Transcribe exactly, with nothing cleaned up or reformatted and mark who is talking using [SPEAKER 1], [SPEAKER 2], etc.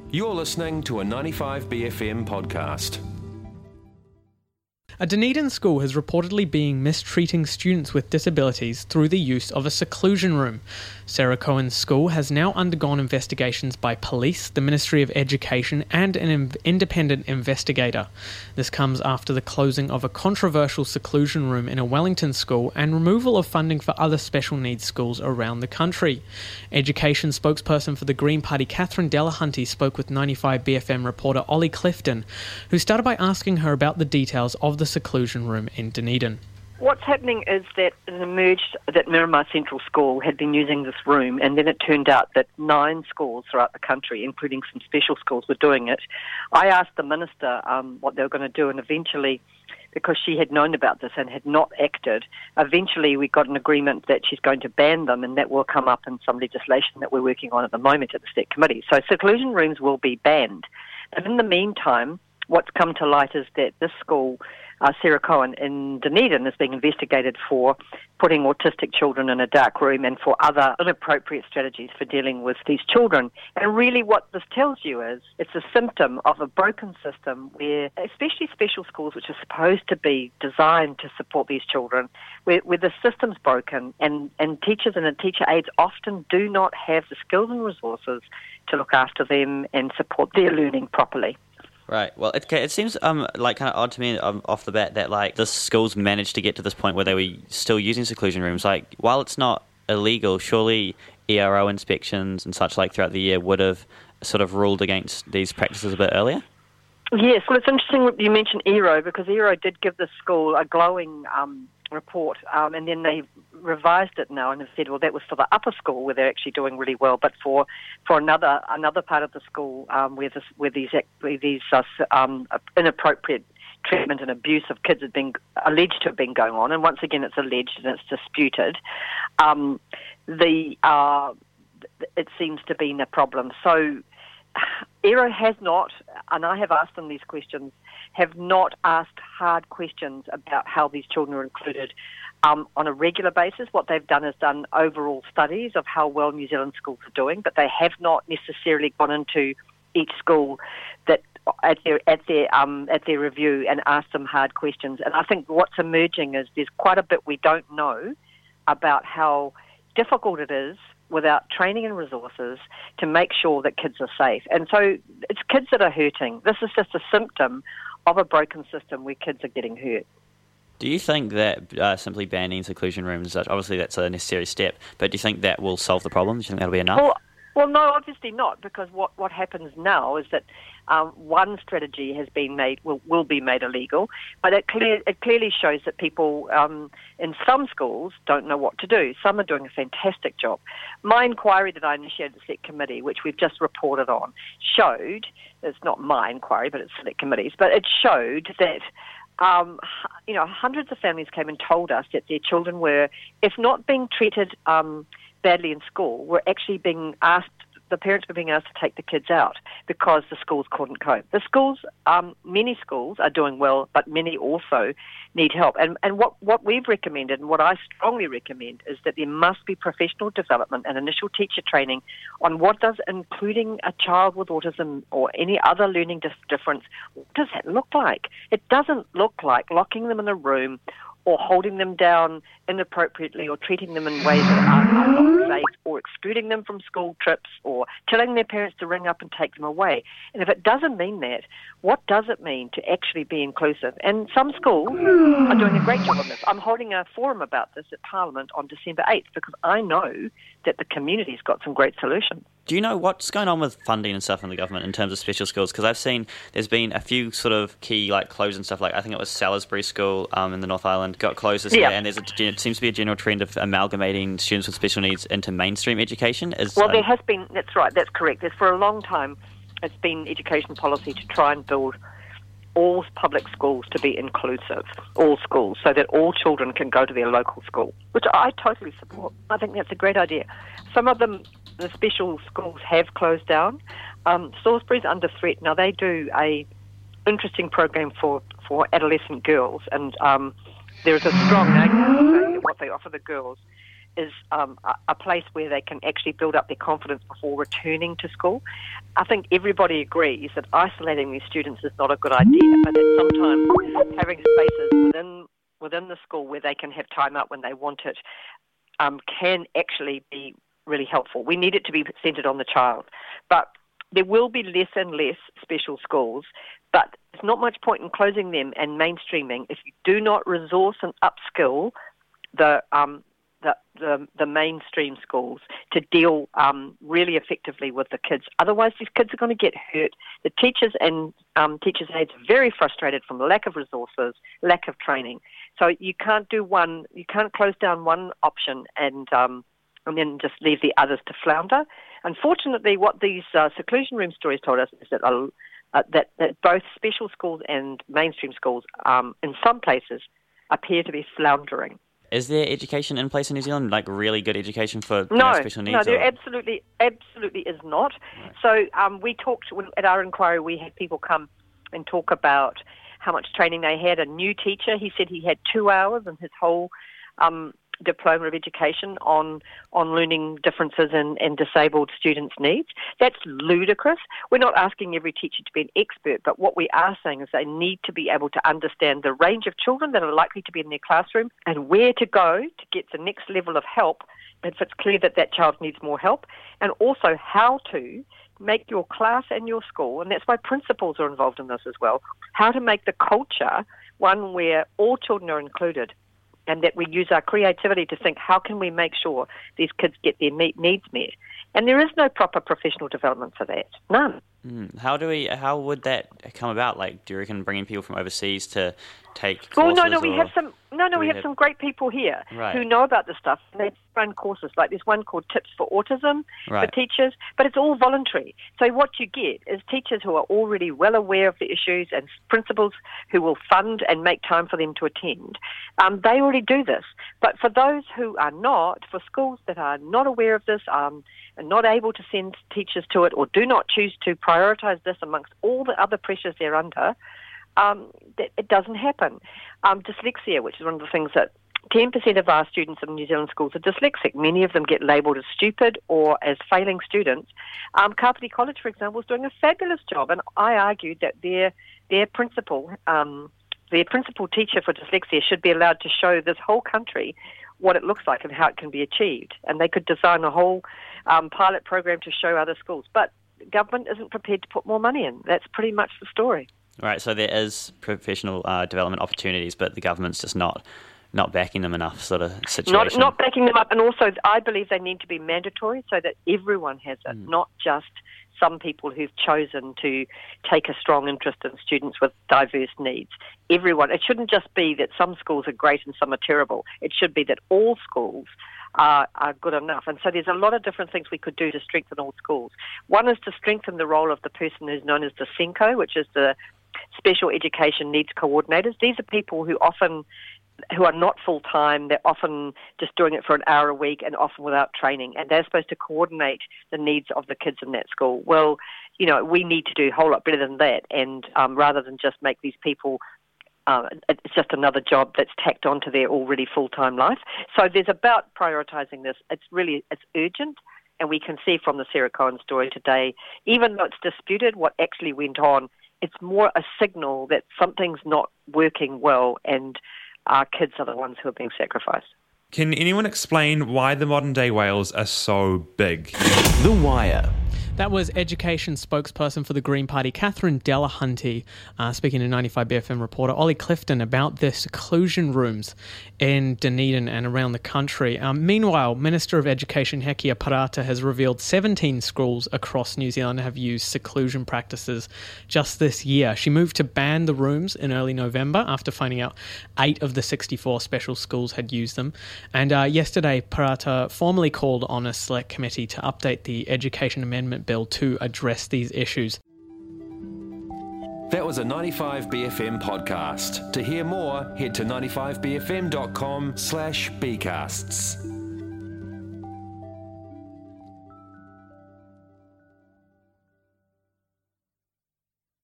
[SPEAKER 1] You're listening to a ninety-five B F M podcast.
[SPEAKER 2] A Dunedin school has reportedly been mistreating students with disabilities through the use of a seclusion room. Sarah Cohen's school has now undergone investigations by police, the Ministry of Education and an independent investigator. This comes after the closing of a controversial seclusion room in a Wellington school and removal of funding for other special needs schools around the country. Education spokesperson for the Green Party, Catherine Delahunty, spoke with ninety-five B F M reporter Ollie Clifton, who started by asking her about the details of the seclusion room in Dunedin.
[SPEAKER 3] What's happening is that it emerged that Miramar Central School had been using this room, and then it turned out that nine schools throughout the country, including some special schools, were doing it. I asked the minister um, what they were going to do, and eventually, because she had known about this and had not acted, eventually we got an agreement that she's going to ban them, and that will come up in some legislation that we're working on at the moment at the State Committee. So seclusion rooms will be banned. And in the meantime, what's come to light is that this school, uh, Sarah Cohen in Dunedin, is being investigated for putting autistic children in a dark room and for other inappropriate strategies for dealing with these children. And really what this tells you is it's a symptom of a broken system where, especially special schools, which are supposed to be designed to support these children, where, where the system's broken and, and teachers and teacher aides often do not have the skills and resources to look after them and support their learning properly.
[SPEAKER 4] Right. Well, it, it seems um like kind of odd to me um, off the bat that like the schools managed to get to this point where they were still using seclusion rooms. Like, while it's not illegal, surely E R O inspections and such like throughout the year would have sort of ruled against these practices a bit earlier.
[SPEAKER 3] Yes. Well, it's interesting you mentioned E R O, because E R O did give the school a glowing um, report, um, and then they revised it now and have said, well, that was for the upper school where they're actually doing really well, but for for another another part of the school um, where this where these where these uh, um, inappropriate treatment and abuse of kids had been alleged to have been going on, and once again it's alleged and it's disputed. Um, the uh, it seems to be a problem. So E R O has not, and I have asked them these questions, have not asked hard questions about how these children are included um, on a regular basis. What they've done is done overall studies of how well New Zealand schools are doing, but they have not necessarily gone into each school that at their at their um, at their review and asked them hard questions. And I think what's emerging is there's quite a bit we don't know about how difficult it is without training and resources to make sure that kids are safe. And so it's kids that are hurting. This is just a symptom of a broken system where kids are getting hurt.
[SPEAKER 4] Do you think that uh, simply banning seclusion rooms, obviously that's a necessary step, but do you think that will solve the problem? Do you think that'll be enough?
[SPEAKER 3] Well, well no, obviously not, because what, what happens now is that um, one strategy has been made, will, will be made illegal, but it, clear, it clearly shows that people um, in some schools don't know what to do. Some are doing a fantastic job. My inquiry that I initiated at the Select Committee, which we've just reported on, showed, it's not my inquiry, but it's Select Committee's, but it showed that Um, you know, hundreds of families came and told us that their children were, if not being treated um, badly in school, were actually being asked, the parents were being asked to take the kids out because the schools couldn't cope. The schools, um, many schools are doing well, but many also need help. And, and what, what we've recommended, and what I strongly recommend, is that there must be professional development and initial teacher training on what does including a child with autism or any other learning dis- difference, what does that look like? It doesn't look like locking them in a room or holding them down inappropriately or treating them in ways that are, are not safe, or excluding them from school trips, or telling their parents to ring up and take them away. And if it doesn't mean that, what does it mean to actually be inclusive? And some schools are doing a great job on this. I'm holding a forum about this at Parliament on December eighth because I know that the community's got some great solutions.
[SPEAKER 4] Do you know what's going on with funding and stuff in the government in terms of special schools? Because I've seen there's been a few sort of key like closed and stuff. Like I think it was Salisbury School um, in the North Island got closed this
[SPEAKER 3] yeah.
[SPEAKER 4] year, and there's a, it seems to be a general trend of amalgamating students with special needs into mainstream education. Is,
[SPEAKER 3] well,
[SPEAKER 4] um,
[SPEAKER 3] there has been. That's right. That's correct. There's for a long time, it's been education policy to try and build all public schools to be inclusive, all schools, so that all children can go to their local school, which I totally support. I think that's a great idea. Some of them, the special schools have closed down. Um, Salisbury's under threat. Now, they do a interesting program for, for adolescent girls, and um, there is a strong argument saying that what they offer the girls is um, a, a place where they can actually build up their confidence before returning to school. I think everybody agrees that isolating these students is not a good idea, but that sometimes having spaces within within the school where they can have time out when they want it um, can actually be really helpful. We need it to be centred on the child. But there will be less and less special schools, but there's not much point in closing them and mainstreaming if you do not resource and upskill the um, the, the the mainstream schools to deal um, really effectively with the kids. Otherwise, these kids are going to get hurt. The teachers and um, teachers' aides are very frustrated from lack of resources, lack of training. So you can't do one. You can't close down one option and um, and then just leave the others to flounder. Unfortunately, what these uh, seclusion room stories told us is that uh, uh, that that both special schools and mainstream schools, um, in some places, appear to be floundering.
[SPEAKER 4] Is there education in place in New Zealand, like really good education for you
[SPEAKER 3] no,
[SPEAKER 4] know, special needs?
[SPEAKER 3] No, there
[SPEAKER 4] or?
[SPEAKER 3] absolutely, absolutely is not.
[SPEAKER 4] Right.
[SPEAKER 3] So um, we talked, at our inquiry, we had people come and talk about how much training they had. A new teacher, he said he had two hours in his whole um, diploma of education on on learning differences in, in disabled students' needs. That's ludicrous. We're not asking every teacher to be an expert, but what we are saying is they need to be able to understand the range of children that are likely to be in their classroom and where to go to get the next level of help if it's clear that that child needs more help, and also how to make your class and your school, and that's why principals are involved in this as well, how to make the culture one where all children are included, and that we use our creativity to think, how can we make sure these kids get their needs met? And there is no proper professional development for that. None.
[SPEAKER 4] Mm. How do we? How would that come about? Like, do you reckon bringing people from overseas to take
[SPEAKER 3] well,
[SPEAKER 4] courses?
[SPEAKER 3] no, no, we
[SPEAKER 4] or
[SPEAKER 3] have some. No, no, we,
[SPEAKER 4] we
[SPEAKER 3] have,
[SPEAKER 4] have
[SPEAKER 3] some great people here
[SPEAKER 4] right.
[SPEAKER 3] who know about this stuff. And they run courses. Like there's one called Tips for Autism
[SPEAKER 4] right.
[SPEAKER 3] for teachers, but it's all voluntary. So what you get is teachers who are already well aware of the issues and principals who will fund and make time for them to attend. Um, they already do this. But for those who are not, for schools that are not aware of this, um, and not able to send teachers to it, or do not choose to prioritise this amongst all the other pressures they're under, um, it, it doesn't happen. Um, dyslexia, which is one of the things that ten percent of our students in New Zealand schools are dyslexic. Many of them get labelled as stupid or as failing students. Um, Kapiti College, for example, is doing a fabulous job, and I argued that their their principal, um, their principal teacher for dyslexia should be allowed to show this whole country what it looks like and how it can be achieved. And they could design a whole um, pilot program to show other schools. But government isn't prepared to put more money in. That's pretty much the story.
[SPEAKER 4] Right, so there is professional uh, development opportunities, but the government's just not not backing them enough, sort of situation.
[SPEAKER 3] Not, not backing them up, and also I believe they need to be mandatory so that everyone has it, mm. not just some people who've chosen to take a strong interest in students with diverse needs. Everyone. It shouldn't just be that some schools are great and some are terrible. It should be that all schools are, are good enough. And so there's a lot of different things we could do to strengthen all schools. One is to strengthen the role of the person who's known as the SENCO, which is the Special Education Needs Coordinators. These are people who often who are not full-time. They're often just doing it for an hour a week and often without training, and they're supposed to coordinate the needs of the kids in that school. Well, you know, we need to do a whole lot better than that, and um, rather than just make these people, uh, it's just another job that's tacked onto their already full-time life. So there's about prioritising this. It's really, it's urgent, and we can see from the Sarah Cohen story today, even though it's disputed what actually went on, it's more a signal that something's not working well, and our kids are the ones who are being sacrificed.
[SPEAKER 5] Can anyone explain why the modern-day whales are so big?
[SPEAKER 1] The Wire.
[SPEAKER 2] That was Education spokesperson for the Green Party, Catherine Delahunty, uh, speaking to ninety-five B F M reporter Ollie Clifton about the seclusion rooms in Dunedin and around the country. Um, meanwhile, Minister of Education Hekia Parata has revealed seventeen schools across New Zealand have used seclusion practices just this year. She moved to ban the rooms in early November after finding out eight of the sixty-four special schools had used them. And uh, yesterday, Parata formally called on a select committee to update the Education Amendment Bill to address these issues.
[SPEAKER 1] That was a ninety-five B F M podcast. To hear more, head to ninety-five B F M dot com slash B casts.